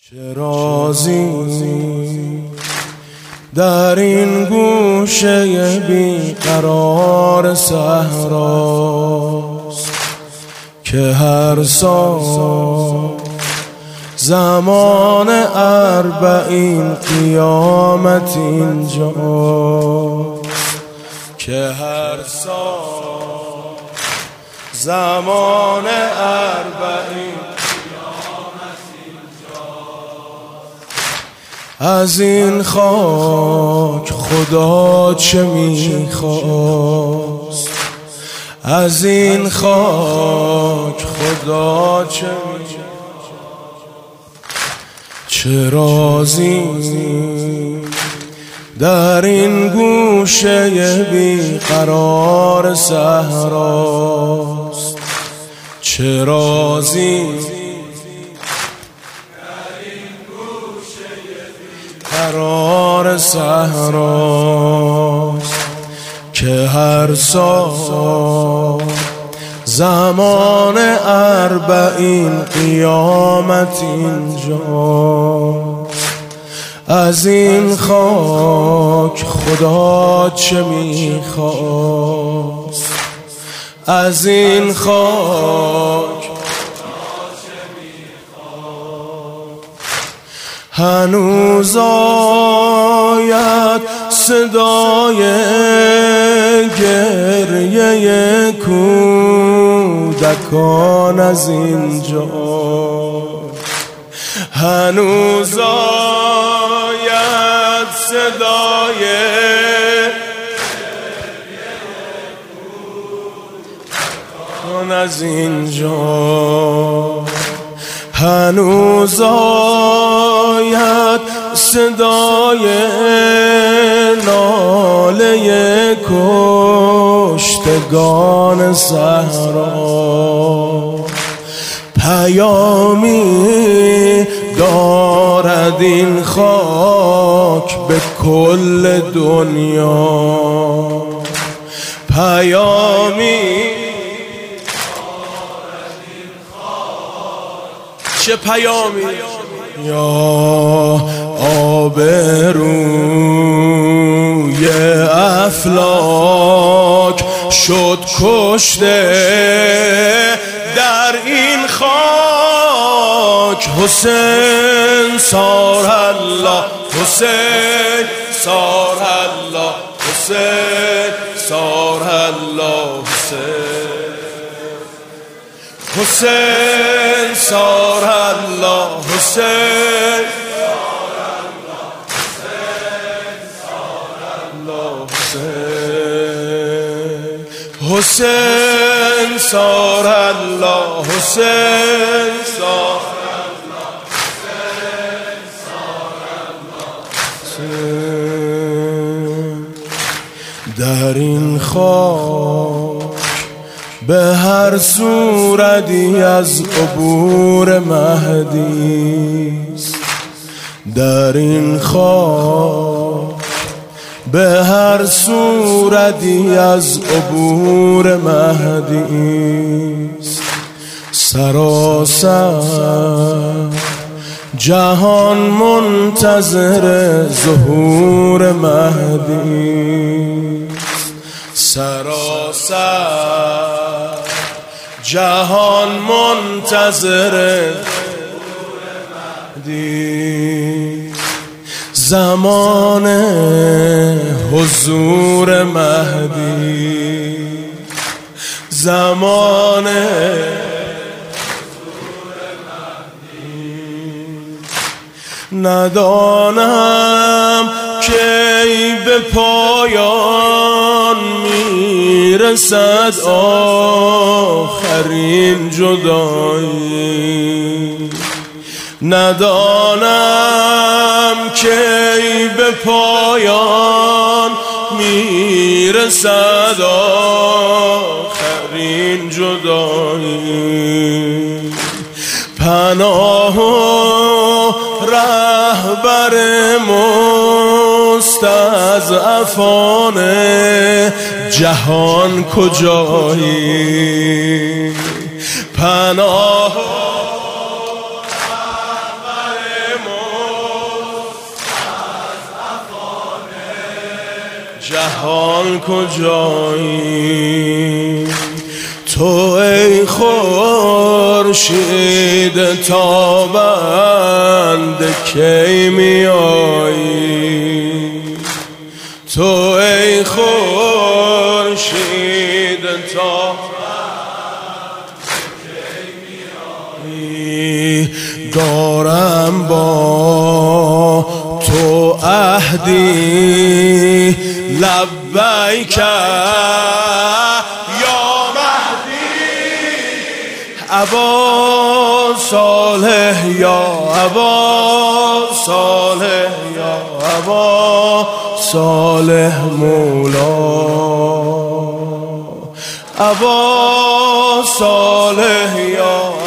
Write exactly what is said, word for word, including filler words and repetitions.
چه رازی در این گوشه بیقرار صحراست که هر سال زمان اربعین قیامت اینجاست که هر سال زمان اربعین از این خاک خدا چه میخواست، از این خاک خدا چه میخواست. چه رازی در این گوشه بیقرار صحراست، چه رازی قرار صحراست که هر سال زمان اربعین قیامت اینجاست. از این خاک خدا چه میخواست، از این خاک هنوز آید صدای گریه کودکان از اینجا، هنوز آید صدای کودکان از اینجا، هنوز آید صدای ناله کشتگان صحرا. پیامی دارد این خاک به کل دنیا، پیامی چه پیامی یا آبروی افلاک شد کشته در این خاک. حسین سار الله، حسین سار الله، حسین سار الله، حسین حسین سار الله، حسین حسین سار الله، حسین سار در این خاک به هر صورتی از عبور مهدیست، در این خاک به هر صورتی از عبور مهدیست. سراسر جهان منتظر ظهور مهدیست، سراسر جهان منتظر مهدی. زمان حضور مهدی، زمان ندانم کی به پایان میرسد آخرین جدایی، ندانم کی به پایان میرسد آخرین جدایی. پناه و رهبر مستضعفان جهان کجایی؟ پناه جهان کجایی؟ تو ای خورشید تابنده کی میایی؟ تو ای خورشید تابنده کی میایی؟ دارم با تو عهدی لبیک ابا صالح یا ابا صالح یا ابا صالح مولا ابا صالح یا